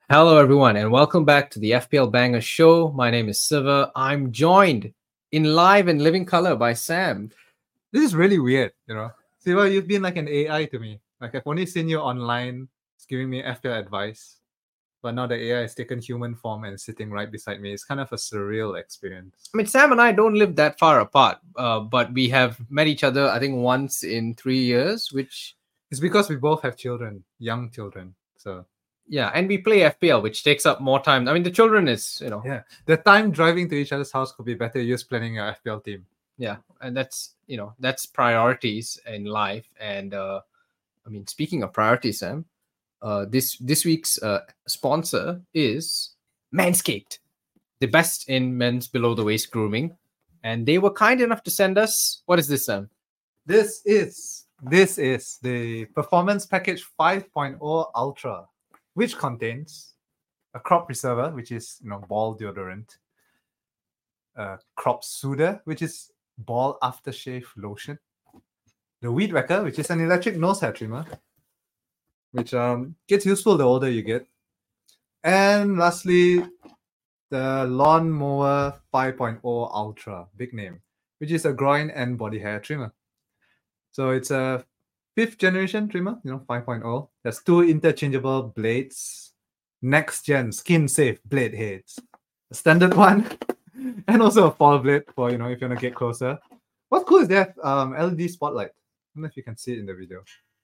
Hello, everyone, and welcome back to the FPL Banger Show. My name is Siva. I'm joined in live and living color by Sam. This is really weird, you know. Siva, you've been like an AI to me. Like I've only seen you online, giving me FPL advice, but now the AI has taken human form and sitting right beside me. It's kind of a surreal experience. I mean, Sam and I don't live that far apart, but we have met each other, I think, once in 3 years, which... It's because we both have children, young children. So yeah, and we play FPL, which takes up more time. I mean, the children is, yeah, the time driving to each other's house could be better used planning your FPL team. Yeah, and that's priorities in life. And I mean, speaking of priorities, Sam, this week's sponsor is Manscaped, the best in men's below the waist grooming, and they were kind enough to send us, what is this, Sam? This is the Performance Package 5.0 Ultra, which contains a crop preserver, which is ball deodorant, crop soother, which is ball aftershave lotion, the weed whacker, which is an electric nose hair trimmer, which gets useful the older you get, and lastly, the Lawnmower 5.0 Ultra, big name, which is a groin and body hair trimmer. So it's a 5th generation trimmer, 5.0. There's 2 interchangeable blades, next gen skin safe blade heads, a standard one, and also a fall blade for if you want to get closer. What's cool is they have LED spotlight. I don't know if you can see it in the video.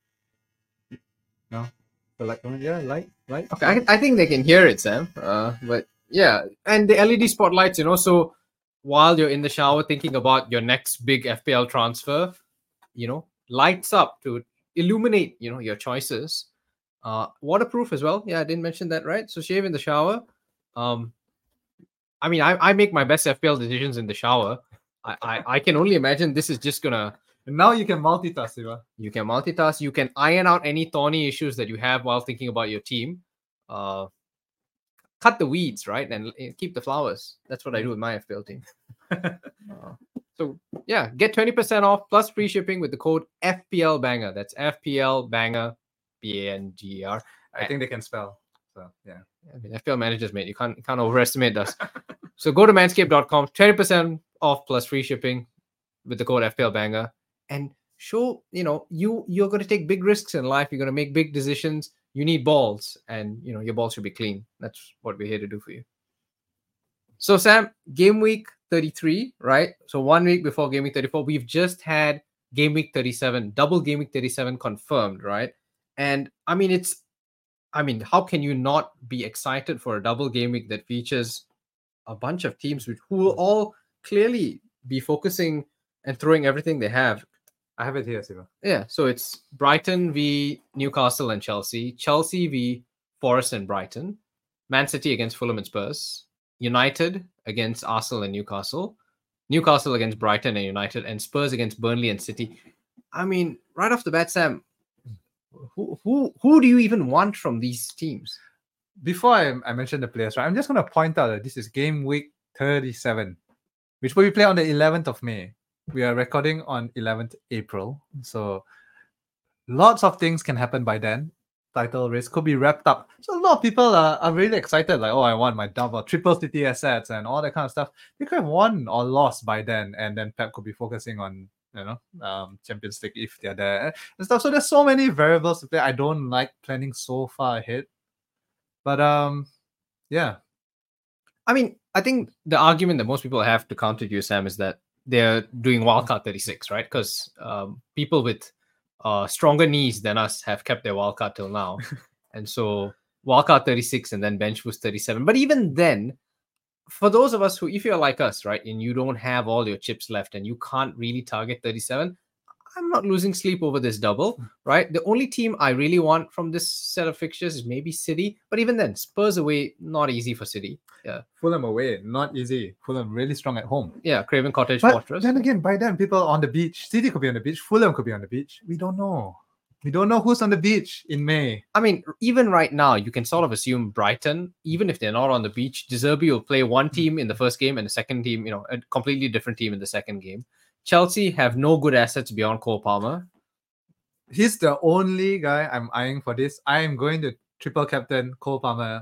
No, the light, light. Okay, I think they can hear it, Sam. But yeah, and the LED spotlights, so while you're in the shower thinking about your next big FPL transfer, lights up to illuminate, your choices. Waterproof as well. Yeah, I didn't mention that, right? So shave in the shower. I mean, I make my best FPL decisions in the shower. I can only imagine this is just gonna... And now you can multitask, Siva. You can multitask. You can iron out any thorny issues that you have while thinking about your team. Cut the weeds, right? And keep the flowers. That's what I do with my FPL team. So yeah, get 20% off plus free shipping with the code FPL Banger. That's FPL Banger, BANGER. I think they can spell. So yeah. I mean, FPL managers, mate. You can't overestimate us. So go to manscaped.com, 20% off plus free shipping with the code FPL Banger, and show you're going to take big risks in life. You're going to make big decisions. You need balls, and your balls should be clean. That's what we're here to do for you. So Sam, game week 33, right? So 1 week before game week 34, we've just had game week 37, double game week 37 confirmed, right? And I mean, how can you not be excited for a double game week that features a bunch of teams who will all clearly be focusing and throwing everything they have? I have it here, Siva. Yeah, so it's Brighton v Newcastle and Chelsea, Chelsea v Forest and Brighton, Man City against Fulham and Spurs, United against Arsenal and Newcastle, Newcastle against Brighton and United, and Spurs against Burnley and City. I mean, right off the bat, Sam, who do you even want from these teams? Before I mention the players, right, I'm just going to point out that this is game week 37, which will be played on the 11th of May. We are recording on 11th April. So lots of things can happen by then. Title race could be wrapped up. So a lot of people are really excited, like, oh, I want my double, triple city assets and all that kind of stuff. They could have won or lost by then, and then Pep could be focusing on Champions League if they're there and stuff. So there's so many variables to play. I don't like planning so far ahead. But yeah. I mean, I think the argument that most people have to counter you, Sam, is that they're doing wildcard 36, right? Because people with stronger knees than us have kept their wildcard till now. And so wildcard 36 and then bench boost 37. But even then, for those of us who, if you're like us, right, and you don't have all your chips left and you can't really target 37, I'm not losing sleep over this double, right? The only team I really want from this set of fixtures is maybe City. But even then, Spurs away, not easy for City. Yeah. Fulham away, not easy. Fulham really strong at home. Yeah, Craven Cottage But Fortress. then again, by then, people on the beach. City could be on the beach. Fulham could be on the beach. We don't know. We don't know who's on the beach in May. I mean, even right now, you can sort of assume Brighton, even if they're not on the beach, De Zerbi will play one team in the first game and the second team, a completely different team in the second game. Chelsea have no good assets beyond Cole Palmer. He's the only guy I'm eyeing for this. I am going to triple captain Cole Palmer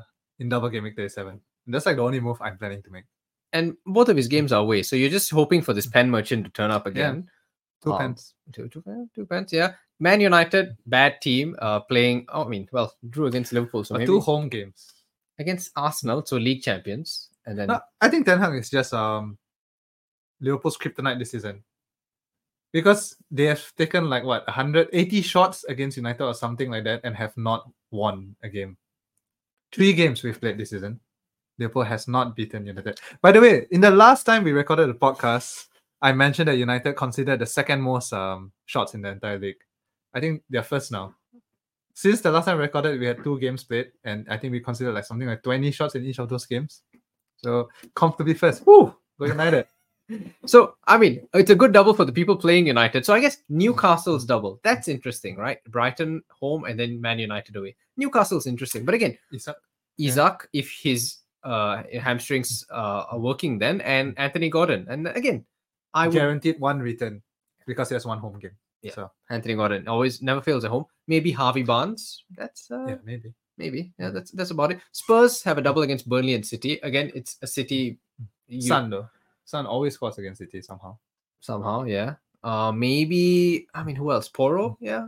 in double game week 37. That's like the only move I'm planning to make. And both of his games are away, so you're just hoping for this pen merchant to turn up again. 2 pence. Two pence, yeah. Man United, bad team, playing. Oh, I mean, well, drew against Liverpool, so But maybe 2 home games. against Arsenal, so league champions, and then No, I think Ten Hag is just Liverpool's kryptonite this season. Because they have taken like what 180 shots against United or something like that and have not won a game. 3 games we've played this season. Liverpool has not beaten United. By the way, in the last time we recorded the podcast, I mentioned that United considered the second most shots in the entire league. I think they're first now. Since the last time we recorded, we had 2 games played, and I think we considered like something like 20 shots in each of those games. So comfortably first. Woo! Go United. So, I mean, it's a good double for the people playing United. So I guess Newcastle's double. That's interesting, right? Brighton home and then Man United away. Newcastle's interesting. But again, Isak, if his hamstrings are working then, and Anthony Gordon. And again, I would guaranteed 1 return because there's 1 home game. Yeah. So Anthony Gordon always never fails at home. Maybe Harvey Barnes. That's yeah, maybe. maybe. Yeah, that's about it. Spurs have a double against Burnley and City. Again, it's a City. Son though. Son always scores against City somehow. Somehow, yeah. Maybe, I mean, who else? Poro, yeah.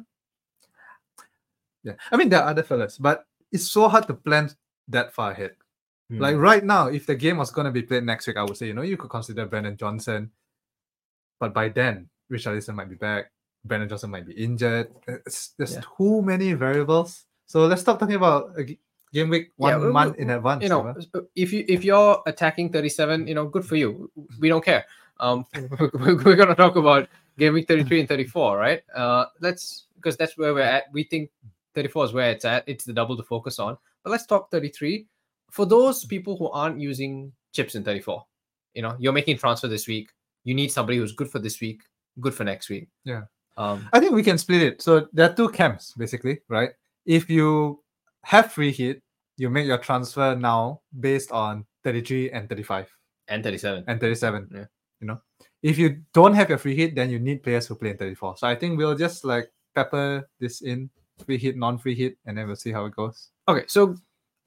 Yeah. I mean, there are other fellas, but it's so hard to plan that far ahead. Hmm. Like right now, if the game was going to be played next week, I would say, you could consider Brennan Johnson. But by then, Richarlison might be back. Brennan Johnson might be injured. There's too many variables. So let's stop talking about game week 1 month in advance. If you're attacking 37, good for you. We don't care. We're gonna talk about game week 33 and 34, right? Because that's where we're at. We think 34 is where it's at. It's the double to focus on. But let's talk 33. For those people who aren't using chips in 34, you're making a transfer this week. You need somebody who's good for this week, good for next week. Yeah. I think we can split it. So there are 2 camps, basically, right? If you have free hit, you make your transfer now based on 33 and 35. And 37. And 37. Yeah. If you don't have your free hit, then you need players who play in 34. So I think we'll just like pepper this in, free hit, non-free hit, and then we'll see how it goes. Okay, so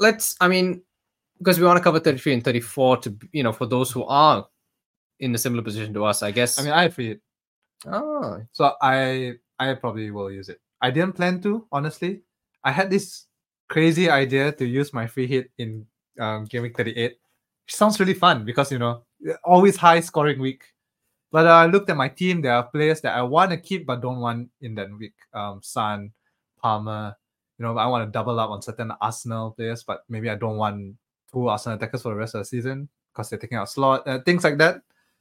because we want to cover 33 and 34 to, for those who are in a similar position to us, I guess. I mean, I have free hit. Oh. So I probably will use it. I didn't plan to, honestly. I had this crazy idea to use my free hit in game week 38. It sounds really fun because, always high scoring week. But I looked at my team. There are players that I want to keep but don't want in that week. Son, Palmer. I want to double up on certain Arsenal players, but maybe I don't want 2 Arsenal attackers for the rest of the season because they're taking out slot, things like that.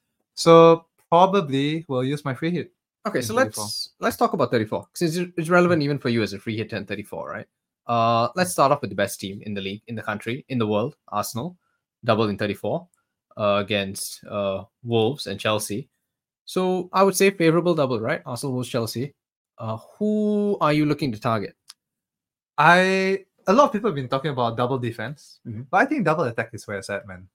So probably we'll use my free hit. Okay, so let's talk about 34 since it's relevant even for you as a free hit 10-34, right? Let's start off with the best team in the league, in the country, in the world, Arsenal, double in 34 against Wolves and Chelsea. So I would say favorable double, right? Arsenal, Wolves, Chelsea. Who are you looking to target? A lot of people have been talking about double defense, but I think double attack is where it's at, man.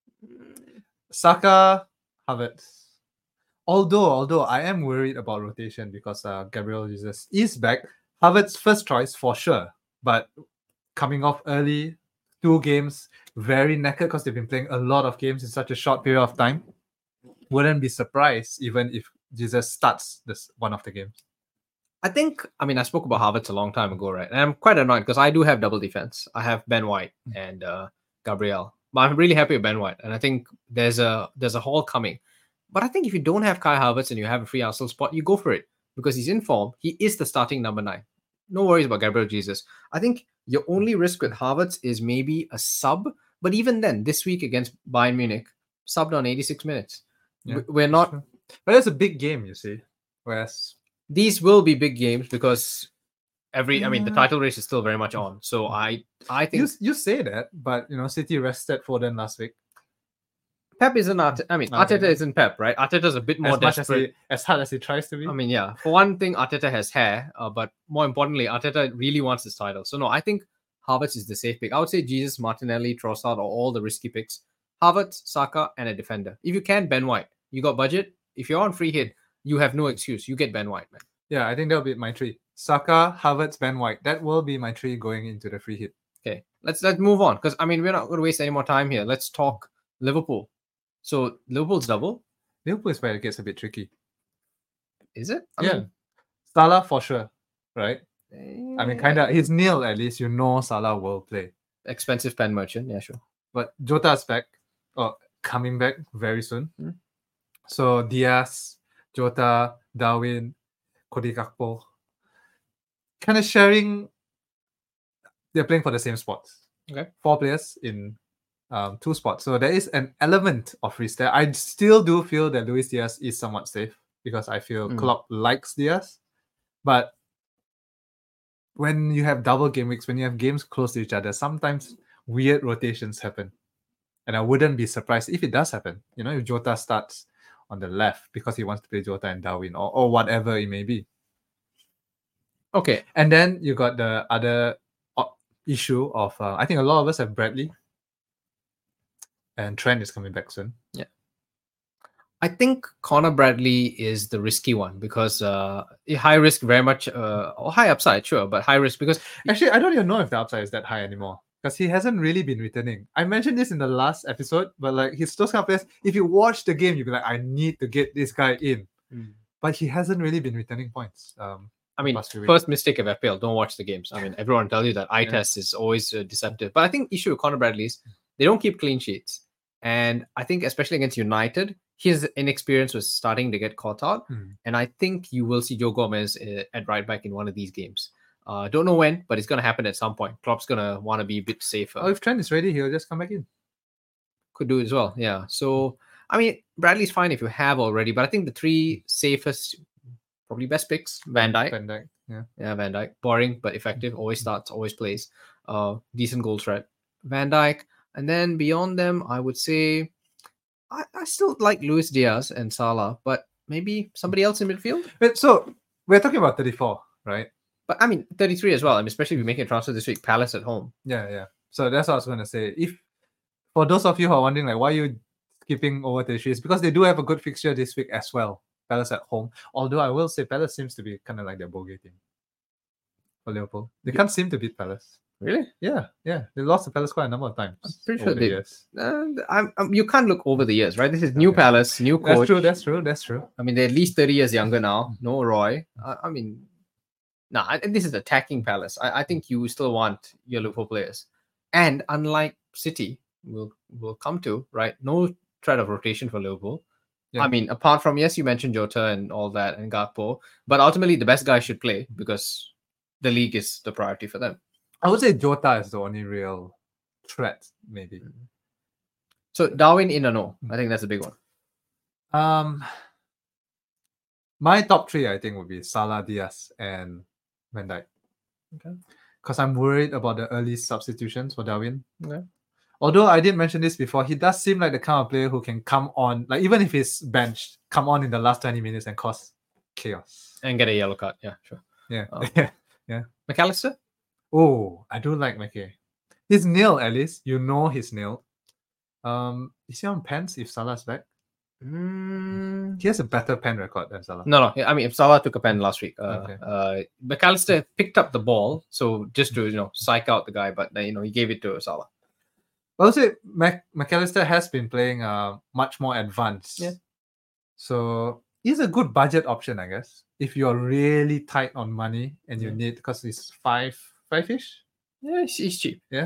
Saka, Havertz. Although I am worried about rotation because Gabriel Jesus is back. Havertz first choice for sure, but coming off early, 2 games, very knackered because they've been playing a lot of games in such a short period of time. Wouldn't be surprised even if Jesus starts this one of the games. I spoke about Havertz a long time ago, right? And I'm quite annoyed because I do have double defense. I have Ben White and Gabriel. But I'm really happy with Ben White. And I think there's a haul coming. But I think if you don't have Kai Havertz and you have a free Arsenal spot, you go for it. Because he's in form. He is the starting number 9. No worries about Gabriel Jesus. I think your only risk with Havertz is maybe a sub. But even then, this week against Bayern Munich, subbed on 86 minutes. Yeah, we're not... But it's a big game, you see. Whereas... These will be big games because the title race is still very much on. So I think... You say that, but, City rested Foden last week. Pep isn't Arteta isn't Pep, right? Arteta's a bit more desperate. As hard as he tries to be. For one thing, Arteta has hair, but more importantly, Arteta really wants his title. So no, I think Havertz is the safe pick. I would say Jesus, Martinelli, Trossard are all the risky picks. Havertz, Saka, and a defender. If you can, Ben White. You got budget. If you're on free hit, you have no excuse. You get Ben White, man. Yeah, I think that'll be my 3. Saka, Havertz, Ben White. That will be my 3 going into the free hit. Okay, let's move on because I mean we're not going to waste any more time here. Let's talk Liverpool. So Liverpool's double, Liverpool is where it gets a bit tricky. is it? Yeah. Salah for sure, right? I mean, kind of, he's nil at least. You know Salah will play. Expensive pen merchant, yeah, sure. But Jota's back, or coming back very soon. Hmm. So Diaz, Jota, Darwin, Cody Gakpo, kind of sharing. They're playing for the same spots. Okay. 4 players in 2 spots. So there is an element of risk there. I still do feel that Luis Diaz is somewhat safe because I feel Klopp likes Diaz. But when you have double game weeks, when you have games close to each other, sometimes weird rotations happen. And I wouldn't be surprised if it does happen. You know, if Jota starts on the left because he wants to play Jota and Darwin or whatever it may be. Okay. And then you got the other issue of, I think a lot of us have Bradley. And Trent is coming back soon. Yeah. I think Connor Bradley is the risky one because high risk very much, or high upside, sure, but high risk because... Actually, I don't even know if the upside is that high anymore because he hasn't really been returning. I mentioned this in the last episode, but like he's those kind of players, if you watch the game, you'll be like, I need to get this guy in. But he hasn't really been returning points. I mean, first mistake of FPL, don't watch the games. I mean, everyone tells you that eye test is always deceptive. But I think issue with Connor Bradley is they don't keep clean sheets. And I think especially against United, his inexperience was starting to get caught out. And I think you will see Joe Gomez at right back in one of these games. Don't know when, but it's going to happen at some point. Klopp's going to want to be a bit safer. Oh, if Trent is ready, he'll just come back in. Could do as well, yeah. So, I mean, Bradley's fine if you have already, but I think the 3 safest, probably best picks, Van Dijk. Van Dijk, yeah. Yeah, Van Dijk. Boring, but effective. Always starts, always plays. Decent goal threat. Van Dijk. And then beyond them, I would say I still like Luis Diaz and Salah, but maybe somebody else in midfield. But so we're talking about 34, right? But I mean 33 as well. I mean, especially if you make a transfer this week, Palace at home. Yeah. So that's what I was going to say. If for those of you who are wondering like why are you skipping over 33, it's because they do have a good fixture this week as well. Palace at home. Although I will say Palace seems to be kind of like their bogey team for Liverpool. They can't seem to beat Palace. Really? Yeah. They lost to Palace quite a number of times. I'm pretty sure they. Years. You can't look over the years, right? This is new Palace, new coach. That's true. I mean, they're at least 30 years younger now. No Roy. This is attacking Palace. I think you still want your Liverpool players. And unlike City, we'll come to, right? No threat of rotation for Liverpool. Yeah. I mean, apart from, yes, you mentioned Jota and all that and Gakpo, but ultimately the best guy should play because the league is the priority for them. I would say Jota is the only real threat, maybe. So Darwin in or no? I think that's a big one. My top 3, I think, would be Salah, Diaz, and Van Dijk. Okay. Because I'm worried about the early substitutions for Darwin. Okay. Although I did mention this before, he does seem like the kind of player who can come on, like even if he's benched, come on in the last 20 minutes and cause chaos. And get a yellow card. Yeah, sure. Yeah. Yeah. McAllister? Oh, I do like McKay. He's nil at least. You know he's nil. Is he on pens if Salah's back? He has a better pen record than Salah. No. I mean, if Salah took a pen last week, McAllister picked up the ball, so just to psych out the guy, but he gave it to Salah. I would say McAllister has been playing much more advanced. Yeah. So he's a good budget option, I guess. If you're really tight on money and you need, because he's five-ish. Yeah, he's cheap. Yeah.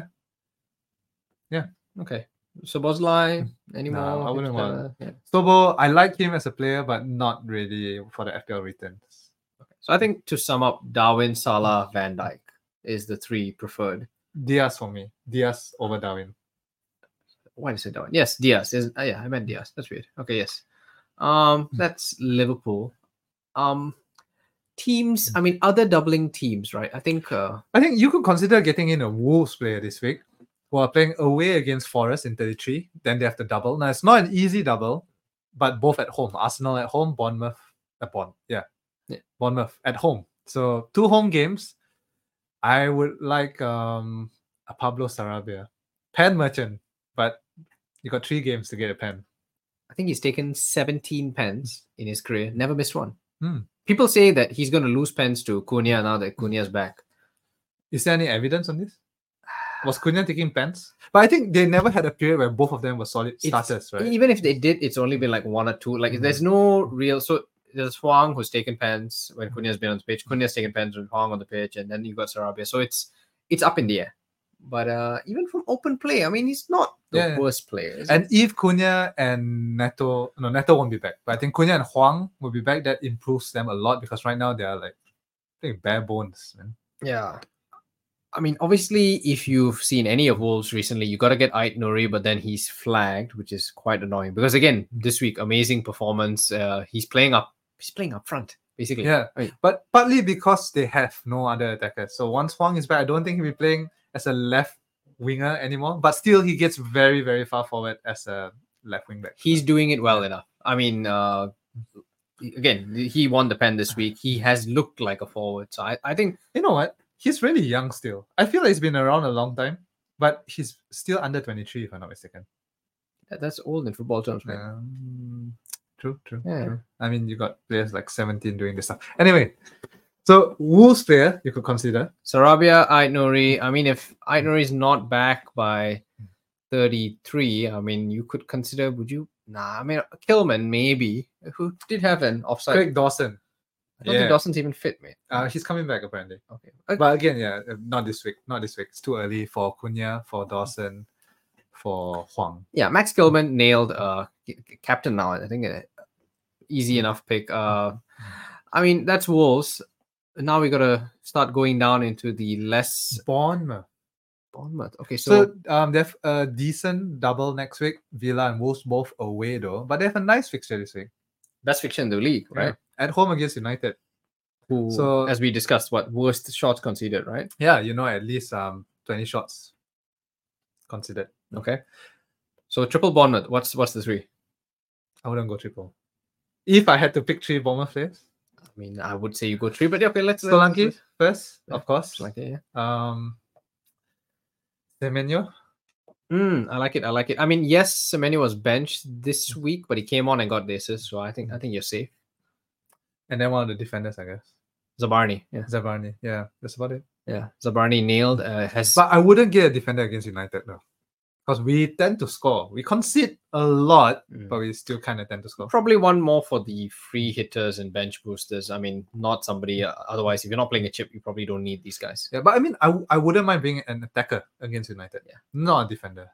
Okay. Szoboszlai anymore? No, I wouldn't want. Sobo, I like him as a player, but not really for the FPL returns. Okay. So I think to sum up, Darwin, Salah, Van Dijk is the 3 preferred. Diaz for me. Diaz over Darwin. Why did I say Darwin? Yes, Diaz. I meant Diaz. That's weird. Okay, yes. That's Liverpool. Teams, I mean, other doubling teams, right? I think you could consider getting in a Wolves player this week who are playing away against Forest in 33. Then they have to double. Now, it's not an easy double, but both at home. Arsenal at home, Bournemouth Bournemouth at home. So 2 home games. I would like a Pablo Sarabia. Pen merchant, but you got 3 games to get a pen. I think he's taken 17 pens in his career. Never missed one. People say that he's going to lose pens to Cunha now that Cunha's back. Is there any evidence on this? Was Cunha taking pens? But I think they never had a period where both of them were solid It's- starters, right? Even if they did, it's only been like one or two. Like there's no real. So there's Huang who's taken pens when Cunha's been on the pitch. Cunha's taken pens when Huang on the pitch, and then you got Sarabia. So it's up in the air. But even from open play, I mean, he's not the Yeah. worst player. is And if Cunha and Neto won't be back. But I think Cunha and Huang will be back. That improves them a lot because right now they are like, I think bare bones, man. it? Yeah. I mean, obviously, if you've seen any of Wolves recently, you got to get Ait Nouri, but then he's flagged, which is quite annoying. Because again, this week, amazing performance. He's playing up front, basically. Yeah, I mean, but partly because they have no other attackers. So once Huang is back, I don't think he'll be playing as a left winger anymore. But still, he gets very, very far forward as a left wing back. he's doing it well enough. I mean, again, he won the pen this week. He has looked like a forward. So I think You know what? He's really young still. I feel like he's been around a long time, but he's still under 23, if I'm not mistaken. that's old in football terms, right? True. Yeah. I mean, you got players like 17 doing this stuff. Anyway, so Wolves player you could consider. Sarabia, Ait Nouri. I mean, if Ait Nouri is not back by 33, I mean, you could consider. Would you? Nah. I mean, Kilman maybe, who did have an offside. Craig Dawson. I don't think Dawson's even fit, mate. He's coming back apparently. Okay. But again, not this week. Not this week. It's too early for Cunha, for Dawson, for Huang. Yeah, Max Kilman nailed captain now. I think easy enough pick. I mean, that's Wolves. Now we gotta start going down into the less Bournemouth. Okay, so they have a decent double next week. Villa and Wolves both away though, but they have a nice fixture this week. best fiction in the league, right? At home against United. Who, So- as we discussed, what worst shots conceded, right? Yeah, at least 20 shots considered. Okay. So triple Bournemouth. What's the three? I wouldn't go triple. If I had to pick 3 Bournemouth players, I mean, I would say you go three, but okay, let's Solanke first, Yeah, of course. Solanke, yeah. Semenyo. I like it. I mean, yes, Semenyo was benched this week, but he came on and got the assist, so I think you're safe. And then one of the defenders, I guess. Zabarni, yeah, Zabarni. Yeah, that's about it. yeah. Zabarni nailed. Has But I wouldn't get a defender against United though. Because we tend to score. We concede a lot, but we still kind of tend to score. probably one more for the free hitters and bench boosters. I mean, not somebody. Otherwise, if you're not playing a chip, you probably don't need these guys. Yeah, but I mean, I wouldn't mind being an attacker against United. Yeah. Not a defender.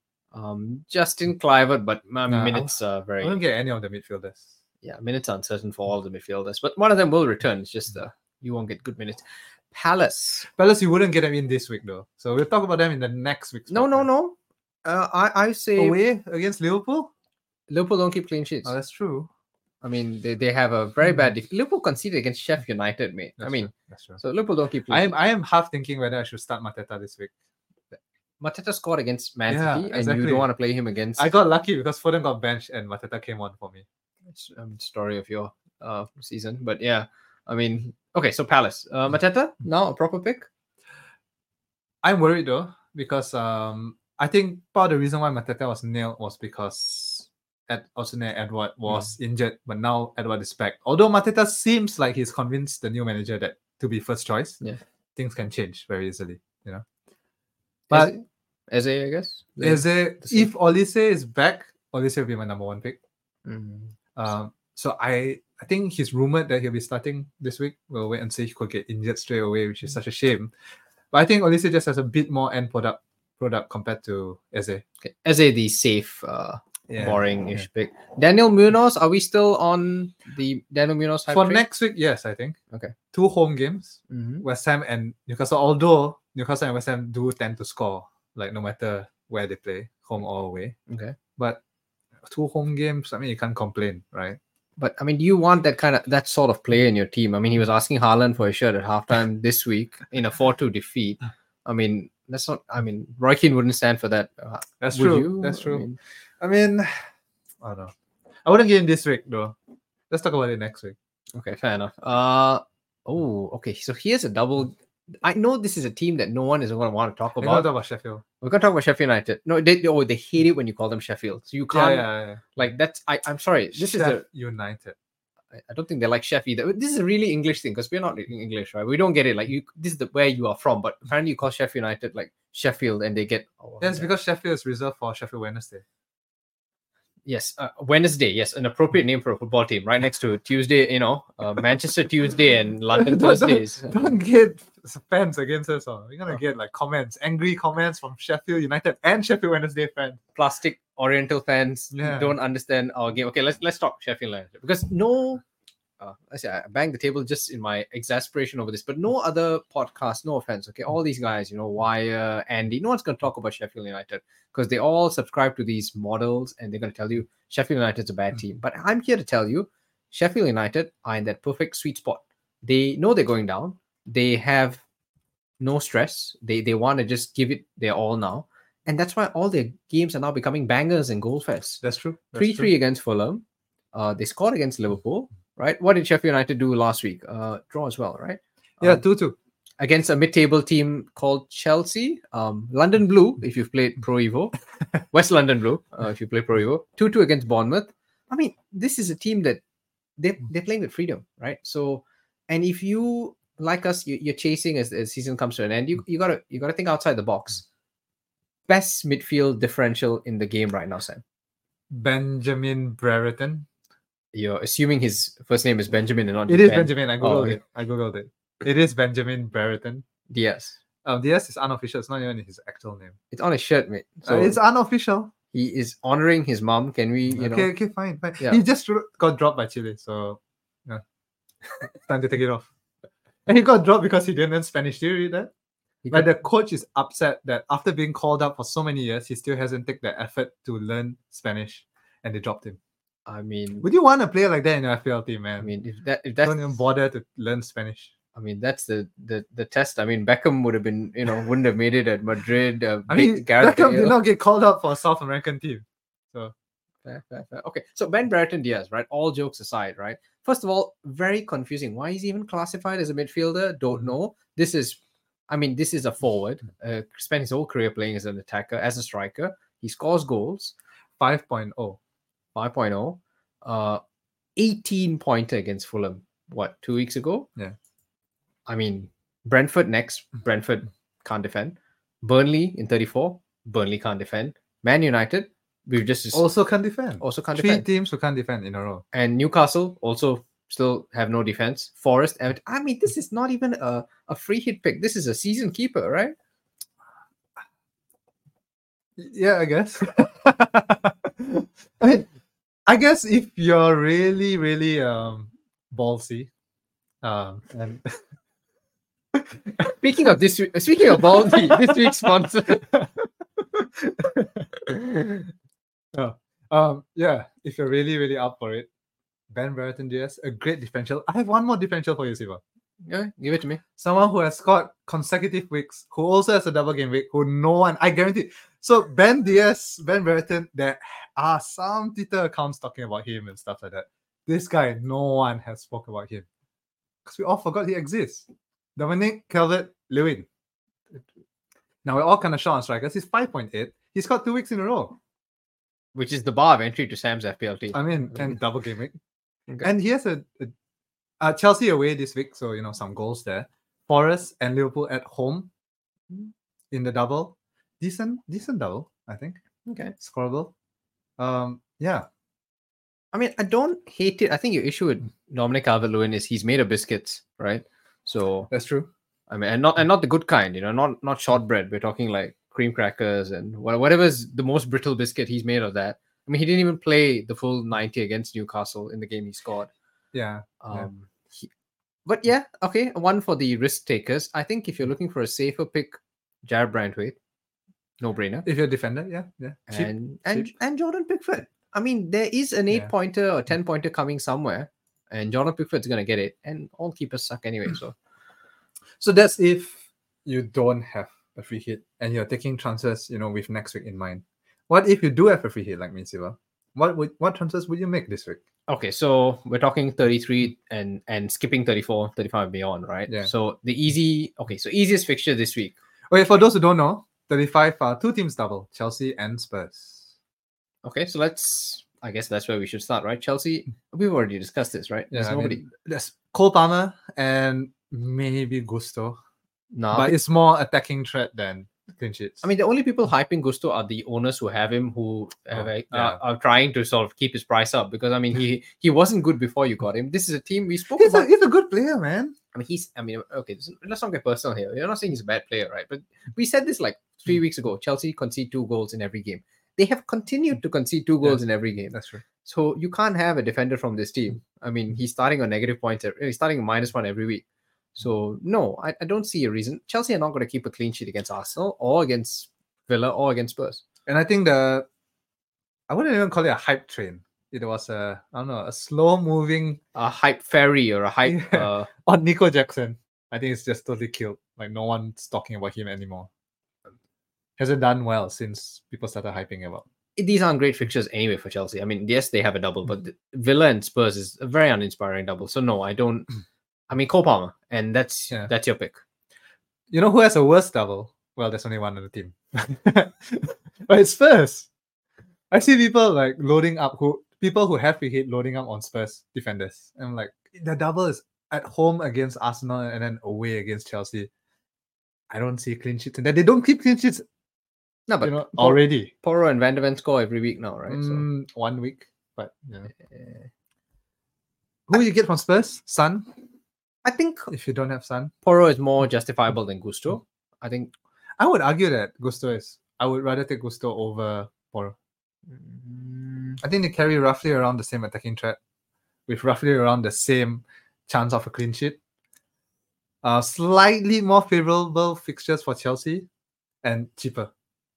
Justin Clivert, but I mean, Nah, minutes are I very. don't get any of the midfielders. Yeah, minutes are uncertain for all the midfielders, but one of them will return. It's just you won't get good minutes. Palace. Palace, you wouldn't get them in this week though. So we'll talk about them in the next week's No. podcast. I say Away against Liverpool? Liverpool don't keep clean sheets. Oh, that's true. I mean, they have a very bad. Liverpool conceded against Sheffield United, mate. That's I mean, true. That's true. so Liverpool don't keep clean sheets. I am half thinking whether I should start Mateta this week. Mateta scored against Man Yeah, City, and you exactly. don't want to play him against. I got lucky because Foden got benched and Mateta came on for me. Story of your season, but yeah, I mean, okay. So Palace, Mateta now a proper pick. I'm worried though because I think part of the reason why Mateta was nailed was because Edward was injured, but now Edward is back. Although Mateta seems like he's convinced the new manager that to be first choice, things can change very easily, But Eze, I guess. if Olise is back, Olise will be my number 1 pick. So I think he's rumored that he'll be starting this week. We'll wait and see. He could get injured straight away, which is such a shame. But I think Olise just has a bit more end product compared to Eze. Okay. Eze, the safe, boring-ish pick. Daniel Munoz, are we still on the Daniel Munoz hype For train? next week, yes, I think. Okay. 2 home games, Mhm. West Ham and Newcastle. Although Newcastle and West Ham do tend to score, like no matter where they play, home or away. Okay. But 2 home games, I mean, you can't complain, right? But I mean, do you want that sort of player in your team? I mean, he was asking Haaland for a shirt at halftime this week in a 4-2 defeat. I mean, that's not. I mean, Roy Keane wouldn't stand for that. That's Would true. you? That's true. I mean, I don't know. I wouldn't get him this week though. Let's talk about it next week. okay, fair enough. Okay. So here's a double. I know this is a team that no one is going to want to talk We're gonna about. talk about Sheffield. We're going to talk about Sheffield United. No, they hate it when you call them Sheffield. So you can't Yeah. like that's. I'm sorry. This is Sheffield United. I don't think they like chef either. This is a really English thing because we're not in English, right? We don't get it. Like this is where you are from, but apparently you call Sheffield United like Sheffield, and they get. Oh, Yes, because Sheffield is reserved for Sheffield Wednesday. Yes, Wednesday. Yes, an appropriate name for a football team, right next to Tuesday. Manchester Tuesday and London Thursdays. Don't get fans against us. You're gonna get like comments, angry comments from Sheffield United and Sheffield Wednesday fans. Plastic Oriental fans don't understand our game. Okay, let's talk Sheffield United because I banged the table just in my exasperation over this, but no other podcast, no offense, okay, all these guys, Wire, Andy, no one's going to talk about Sheffield United because they all subscribe to these models and they're going to tell you Sheffield United's a bad team. But I'm here to tell you Sheffield United are in that perfect sweet spot. They know they're going down. They have no stress. They want to just give it their all now. And that's why all their games are now becoming bangers and goal fests. That's true. 3-3 against Fulham. They scored against Liverpool. Right? What did Sheffield United do last week? Draw as well, right? Yeah, 2-2. Against a mid-table team called Chelsea. London Blue, if you've played Pro Evo. West London Blue, if you play Pro Evo. 2-2 against Bournemouth. I mean, this is a team that they're playing with freedom, right? So, and if you, like us, you're chasing as the season comes to an end, you gotta think outside the box. Best midfield differential in the game right now, Sam. Benjamin Brereton. You're assuming his first name is Benjamin and not It is Benjamin. I googled it. I googled it. It is Benjamin Brereton. Diaz. Diaz is unofficial. It's not even his actual name. It's on his shirt, mate. So it's unofficial. He is honoring his mom. Can we, Okay, fine. Yeah. He just got dropped by Chile, so yeah, it's time to take it off. And he got dropped because he didn't learn Spanish. Do you read that? Like the coach is upset that after being called up for so many years, he still hasn't taken the effort to learn Spanish, and they dropped him. I mean, would you want to play like that in your FPL team, man? I mean, if that's don't even bother to learn Spanish. I mean, that's the test. I mean, Beckham would have been, wouldn't have made it at Madrid. Beckham did not get called up for a South American team. So fair. Okay, so Ben Brereton Diaz, right? All jokes aside, right? First of all, very confusing. Why is he even classified as a midfielder? Don't know. This is a forward. Spent his whole career playing as an attacker, as a striker. He scores goals. 5.0. 18-pointer against Fulham. What, 2 weeks ago? Yeah. I mean, Brentford next. Brentford can't defend. Burnley in 34. Burnley can't defend. Man United, we've just also can't defend. Three teams who can't defend in a row. And Newcastle also still have no defense. Forest, I mean, this is not even a free hit pick. This is a season keeper, right? Yeah, I guess. I mean, I guess if you're really, really ballsy, and speaking of ballsy, this week's sponsor. Yeah, if you're really, really up for it, Ben Brereton Diaz, a great differential. I have one more differential for you, Siva. Yeah, give it to me. Someone who has scored consecutive weeks, who also has a double game week, who no one, I guarantee. So Ben Brereton, there are some Twitter accounts talking about him and stuff like that. This guy, no one has spoken about him because we all forgot he exists. Dominic Calvert-Lewin. Now we're all kind of short on strikers. He's 5.8. He's got 2 weeks in a row, which is the bar of entry to Sam's FPL team. I mean, and double game week. Okay. And he has a Chelsea away this week, so some goals there. Forest and Liverpool at home in the double. Decent double, I think. Okay. Scoreable. Yeah. I mean, I don't hate it. I think your issue with Dominic Calvert-Lewin is he's made of biscuits, right? So that's true. I mean, and not the good kind, not shortbread. We're talking like cream crackers and whatever's the most brittle biscuit. He's made of that. I mean, he didn't even play the full 90 against Newcastle in the game he scored. Yeah. But yeah, okay. One for the risk takers. I think if you're looking for a safer pick, Jared Brandtwaite, no brainer. If you're a defender, yeah. Cheap. And Jordan Pickford. I mean, there is an 8-pointer or 10-pointer coming somewhere, and Jordan Pickford's gonna get it. And all keepers suck anyway. So that's if you don't have a free hit and you're taking chances, with next week in mind. What if you do have a free hit like me, Siva? What transfers would you make this week? Okay, so we're talking 33 and skipping 34, 35 and beyond, right? Yeah. So easiest fixture this week. Okay, for those who don't know, 35 are two teams double, Chelsea and Spurs. Okay, so let's I guess that's where we should start, right? Chelsea, we've already discussed this, right? Yeah, There's I nobody. mean, there's Cole Palmer and maybe Gusto, No, but it's more attacking threat than clean sheets. I mean, the only people hyping Gusto are the owners who have him, who are trying to sort of keep his price up, because I mean, he wasn't good before you got him. This is a team we spoke he's about. he's a good player, man. I mean, okay, let's not get personal here. You're not saying he's a bad player, right? But we said this like 3 weeks ago. Chelsea concede 2 goals in every game. They have continued to concede 2 goals in every game. That's true. So you can't have a defender from this team. I mean, he's starting on negative points. He's starting a -1 every week. So no, I don't see a reason. Chelsea are not going to keep a clean sheet against Arsenal or against Villa or against Spurs. And I think I wouldn't even call it a hype train. It was a slow-moving hype ferry or a hype on Nico Jackson. I think it's just totally killed. Like no one's talking about him anymore. Hasn't done well since people started hyping about. These aren't great fixtures anyway for Chelsea. I mean, yes, they have a double, but Villa and Spurs is a very uninspiring double. So no, I don't. I mean, Cole Palmer, and that's your pick. You know who has a worse double? Well, there's only one on the team, but it's Spurs. I see people like loading up people who have to hit loading up on Spurs defenders. And I'm like, the double is at home against Arsenal and then away against Chelsea. I don't see clean sheets in that. They don't keep clean sheets. No, but already Porro and Van de Ven score every week now, right? So 1 week, but who you get from Spurs? Son. I think if you don't have Son, Porro is more justifiable than Gusto. I think I would argue that Gusto is. I would rather take Gusto over Porro. I think they carry roughly around the same attacking threat, with roughly around the same chance of a clean sheet. Slightly more favorable fixtures for Chelsea, and cheaper.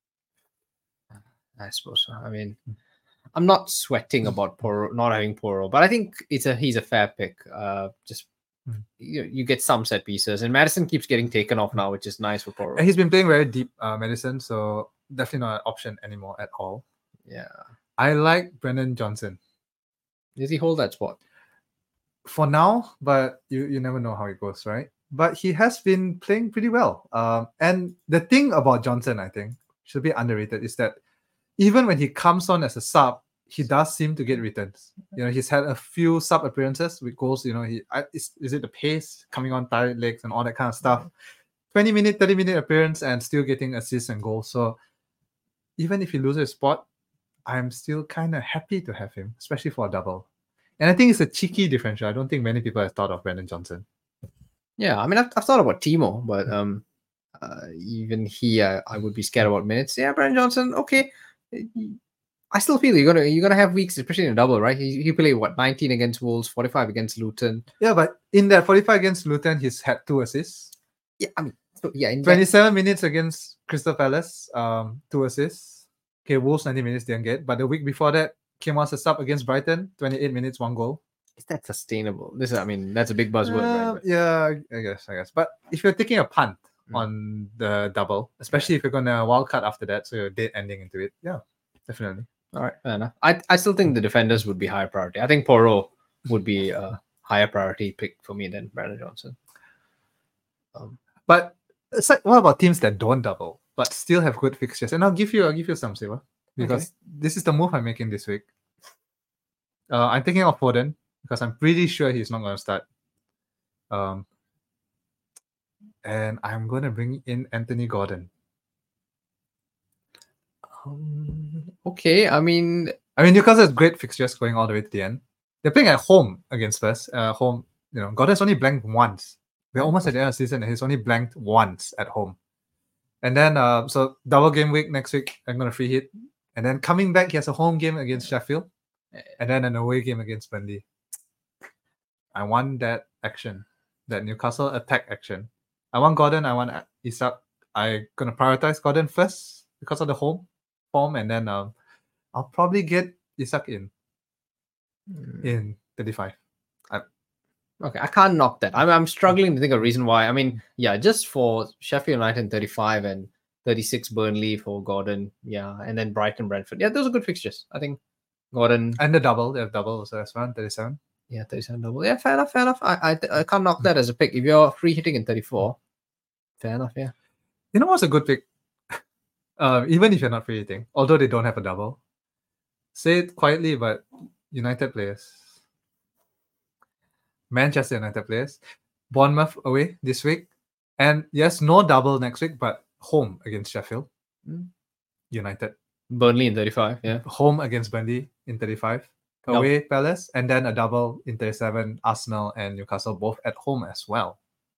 I suppose so. I mean, I'm not sweating about Porro not having Porro, but I think he's a fair pick. Just you get some set pieces, and Maddison keeps getting taken off now, which is nice for Porro. And he's been playing very deep, Maddison, so definitely not an option anymore at all. Yeah, I like Brennan Johnson. Does he hold that spot? For now, but you never know how it goes, right? But he has been playing pretty well. And the thing about Johnson, I think, should be underrated, is that even when he comes on as a sub, he does seem to get returns. You know, he's had a few sub appearances with goals. You know, is it the pace, coming on tired legs and all that kind of stuff. 20-minute, 30-minute appearance and still getting assists and goals. So even if he loses a spot, I'm still kind of happy to have him, especially for a double. And I think it's a cheeky differential. I don't think many people have thought of Brennan Johnson. Yeah, I mean, I've thought about Timo, but even here, I would be scared about minutes. Yeah, Brennan Johnson, okay. I still feel you're gonna have weeks, especially in a double, right? He played 19 against Wolves, 45 against Luton. Yeah, but in that 45 against Luton, he's had 2 assists. Yeah, I mean, in 27 minutes against Crystal Palace, 2 assists. Okay, Wolves 90 minutes didn't get, but the week before that came as a sub against Brighton, 28 minutes, 1 goal. Is that sustainable? That's a big buzzword, right? Yeah, I guess. But if you're taking a punt on the double, especially if you're gonna wildcard after that, so you're dead ending into it, yeah, definitely. All right, fair enough. I still think the defenders would be higher priority. I think Porro would be a higher priority pick for me than Brennan Johnson. But it's like, what about teams that don't double but still have good fixtures? And I'll give you some, Siva, because this is the move I'm making this week. I'm thinking of Foden because I'm pretty sure he's not going to start. And I'm going to bring in Anthony Gordon. Okay, I mean, Newcastle has great fixtures going all the way to the end. They're playing at home against Spurs. Gordon's only blanked once. We're almost at the end of the season, and he's only blanked once at home. And then, so double game week next week, I'm going to free hit. And then coming back, he has a home game against Sheffield, and then an away game against Burnley. I want that action, that Newcastle attack action. I want Gordon, I want Isak. I'm going to prioritize Gordon first because of the home form, and then I'll probably get Isak in 35. Okay, I can't knock that. I'm struggling to think of a reason why. I mean, yeah, just for Sheffield United 35 and 36 Burnley for Gordon, yeah, and then Brighton, Brentford. Yeah, those are good fixtures. I think Gordon and the double. They have double also as well, 37. Yeah, 37 double. Yeah, fair enough. I can't knock that as a pick. If you're free hitting in 34, fair enough. Yeah. You know what's a good pick? Even if you're not free hitting, although they don't have a double, Say it quietly, but United players. Manchester United players. Bournemouth away this week. And yes, no double next week, but home against Sheffield. Mm. United. Burnley in 35, yeah. Home against Burnley in 35. Away Palace. And then a double in 37. Arsenal and Newcastle both at home as well.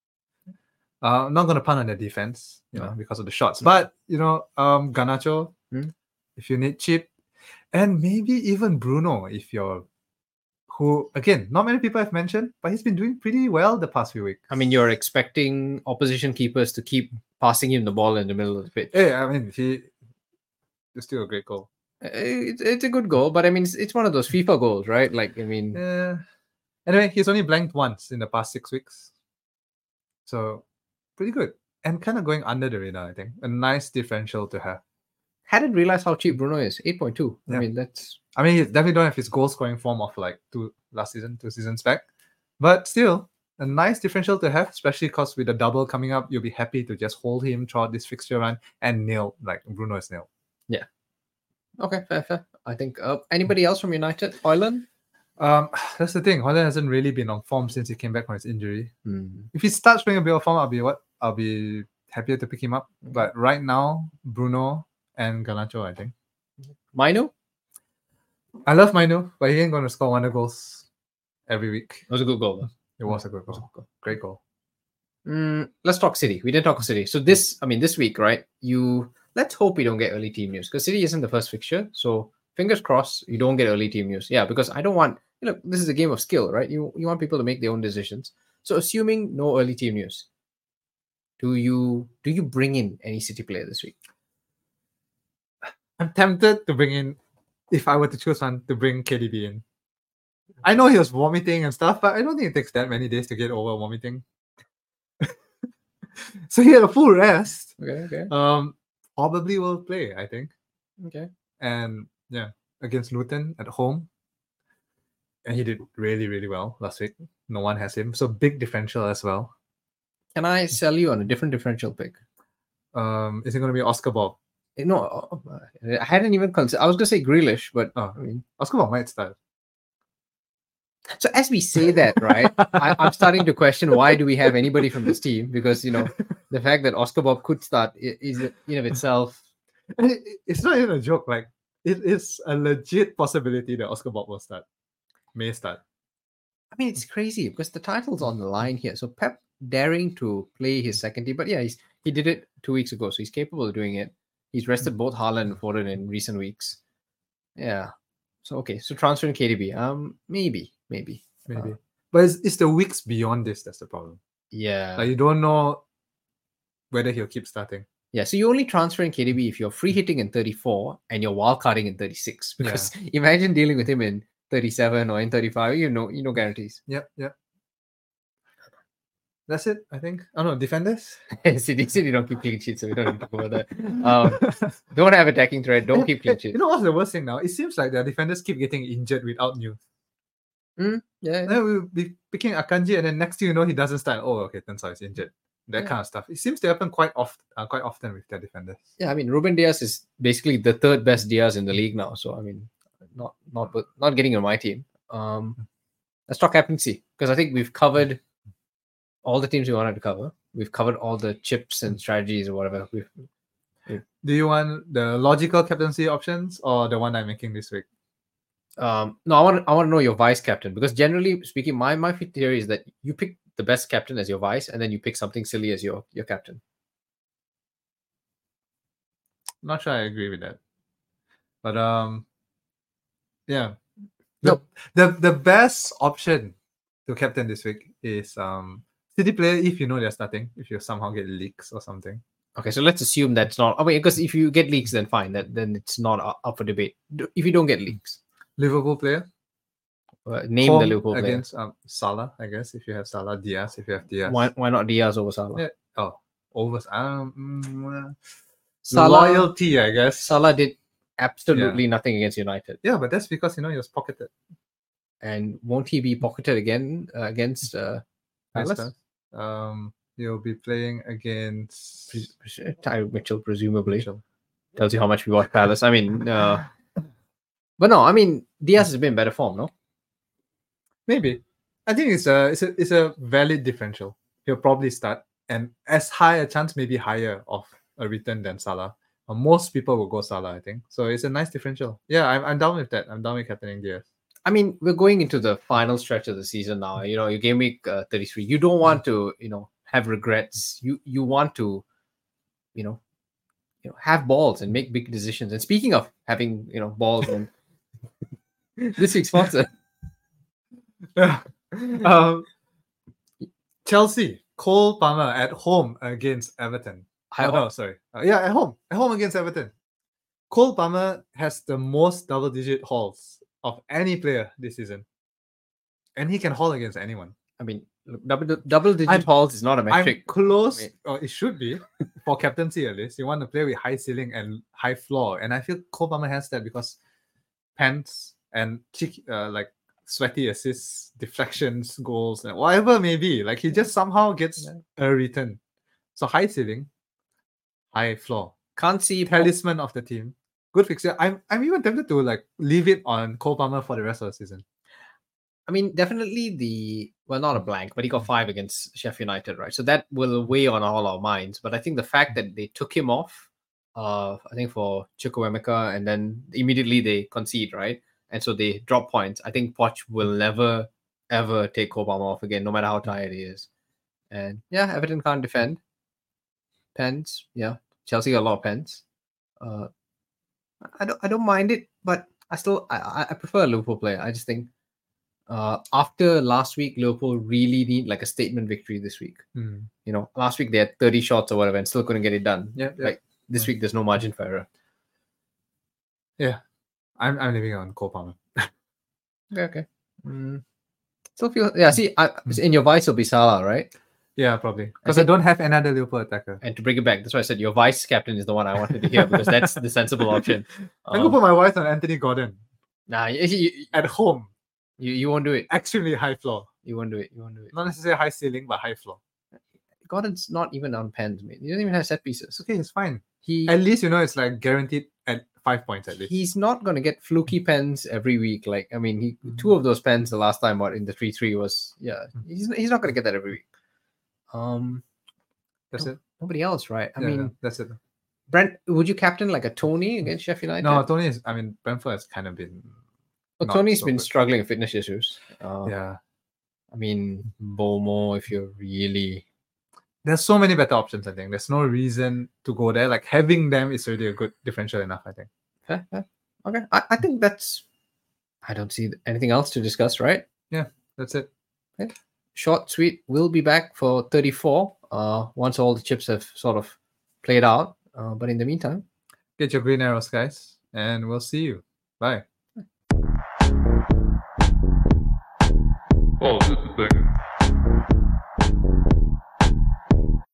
I'm not going to punt on the defense, because of the shots. But, Garnacho, if you need cheap. And maybe even Bruno, if you're who, again, not many people have mentioned, but he's been doing pretty well the past few weeks. I mean, you're expecting opposition keepers to keep passing him the ball in the middle of the pitch. Yeah, I mean, it's still a great goal. It's a good goal, but I mean, it's one of those FIFA goals, right? Like, I mean... Anyway, he's only blanked once in the past 6 weeks. So, pretty good. And kind of going under the radar, I think. A nice differential to have. Hadn't realized how cheap Bruno is. 8.2. Yeah. I mean, that's... I mean, he definitely don't have his goal scoring form of like 2 seasons back. But still, a nice differential to have, especially because with the double coming up, you'll be happy to just hold him throughout this fixture run and nail, like Bruno is nailed. Yeah. Okay, fair. I think anybody else from United? Højlund? That's the thing. Højlund hasn't really been on form since he came back from his injury. Mm. If he starts playing a bit of form, I'll be happier to pick him up. But right now, Bruno and Garnacho, I think. Mainu? I love Mainu, but he ain't going to score wonder goals every week. It was a good goal, though. It was a good goal. Great goal. Let's talk City. We didn't talk City. So this week, right? Let's hope we don't get early team news because City isn't the first fixture. So fingers crossed you don't get early team news. Yeah, because I don't want, this is a game of skill, right? You want people to make their own decisions. So assuming no early team news, do you bring in any City player this week? I'm tempted to bring in, if I were to choose one, to bring KDB in. I know he was vomiting and stuff, but I don't think it takes that many days to get over vomiting. So he had a full rest. Okay. Probably will play, I think. Okay. And yeah, against Luton at home. And he did really, really well last week. No one has him. So big differential as well. Can I sell you on a different differential pick? Is it going to be Oscar Bob? No, I hadn't even considered. I was going to say Grealish, but I mean, Oscar Bob might start. So as we say that, right, I'm starting to question why do we have anybody from this team? Because, the fact that Oscar Bob could start is in of itself. It's not even a joke. Like, it is a legit possibility that Oscar Bob will start. May start. I mean, it's crazy because the title's on the line here. So Pep daring to play his second team. But yeah, he did it 2 weeks ago. So he's capable of doing it. He's rested both Haaland and Foden in recent weeks. Yeah. So, okay. So transferring KDB. Maybe. But it's the weeks beyond this that's the problem. Yeah. Like, you don't know whether he'll keep starting. Yeah, so you're only transferring KDB if you're free hitting in 34 and you're wildcarding in 36. Because imagine dealing with him in 37 or in 35. No guarantees. Yep. That's it, I think. Oh no, defenders? City don't keep clean sheets, so we don't need to go over that. Don't have attacking threat. Don't keep clean sheets. You know what's the worst thing now? It seems like the defenders keep getting injured without news. Yeah. Then we'll be picking Akanji, and then next thing you know, he doesn't start. Oh, okay, turns out he's injured. That kind of stuff. It seems to happen quite often with their defenders. Yeah, I mean, Ruben Diaz is basically the third best Diaz in the league now. So I mean, not getting on my team. Let's talk captaincy because I think we've covered all the teams we wanted to cover. We've covered all the chips and strategies or whatever. Do you want the logical captaincy options or the one I'm making this week? No, I want to know your vice captain because generally speaking, my theory is that you pick the best captain as your vice, and then you pick something silly as your captain. Not sure I agree with that, but yeah. The best option to captain this week is City player if you know they're starting. If you somehow get leaks or something. Okay, so let's assume that's not. I mean, because if you get leaks, then fine. Then it's not up for debate. If you don't get leaks. Liverpool player. Name home the Liverpool player. Against Salah, I guess. If you have Salah, Diaz. If you have Diaz, why not Diaz over Salah? Yeah. Over Salah, loyalty, I guess. Salah did absolutely nothing against United. Yeah, but that's because he was pocketed. And won't he be pocketed again against Palace? He'll be playing against Tyreek Mitchell, presumably. Tells you how much we watch Palace. I mean. But no, I mean Diaz has been in better form, no? Maybe. I think it's a valid differential. He'll probably start, and as high a chance, maybe higher of a return than Salah. Most people will go Salah, I think. So it's a nice differential. Yeah, I'm down with that. I'm down with captaining Diaz. I mean, we're going into the final stretch of the season now. You know, your game week 33. You don't want to, have regrets. You want to, have balls and make big decisions. And speaking of having, balls, and this week's sponsor. Chelsea, Cole Palmer at home against Everton. At home against Everton. Cole Palmer has the most double-digit hauls of any player this season, and he can haul against anyone. I mean, double-digit hauls is not a metric. I'm close, or it should be for captaincy at least. You want to play with high ceiling and high floor, and I feel Cole Palmer has that because pants and sweaty assists, deflections, goals, and whatever it may be. Like he just somehow gets a return. So high ceiling, high floor. Can't see talisman of the team. Good fixture. I'm even tempted to leave it on Cole Palmer for the rest of the season. I mean, definitely not a blank, but he got 5 against Sheffield United, right? So that will weigh on all our minds. But I think the fact that they took him off, I think for Chukwuemeka, and then immediately they concede, right? And so they drop points. I think Poch will never, ever take Cole Palmer off again, no matter how tired he is. And yeah, Everton can't defend. Pens, yeah. Chelsea got a lot of pens. I don't mind it, but I prefer a Liverpool player. I just think after last week, Liverpool really need a statement victory this week. Last week they had 30 shots or whatever and still couldn't get it done. This week there's no margin for error. Yeah. I'm leaving on Cole Palmer. Okay. Still feel in your vice will be Salah, right? Yeah, probably. Because I don't have another Liverpool attacker. And to bring it back, that's why I said your vice captain is the one I wanted to hear because that's the sensible option. I'm going to put my wife on Anthony Gordon. Nah, at home. You won't do it. Extremely high floor. You won't do it. Not necessarily high ceiling, but high floor. Gordon's not even on pens, mate. He doesn't even have set pieces. Okay, it's fine. At least it's guaranteed at 5 points at least. He's not going to get fluky pens every week. Two of those pens the last time in the 3-3 was he's not going to get that every week. That's it. Nobody else, right? I mean, that's it. Brent, would you captain a Tony against Sheffield United? No, Tony is. I mean, Brentford has kind of been. Tony's been struggling with fitness issues. I mean, Bomo, if you're really. There's so many better options. I think there's no reason to go there. Having them is already a good differential enough. I think. Fair. Okay, I think that's. I don't see anything else to discuss, right? Yeah, that's it. Okay. Short, sweet. We'll be back for 34 once all the chips have sort of played out. But in the meantime, get your green arrows, guys, and we'll see you. Bye. Oh, this is the thing.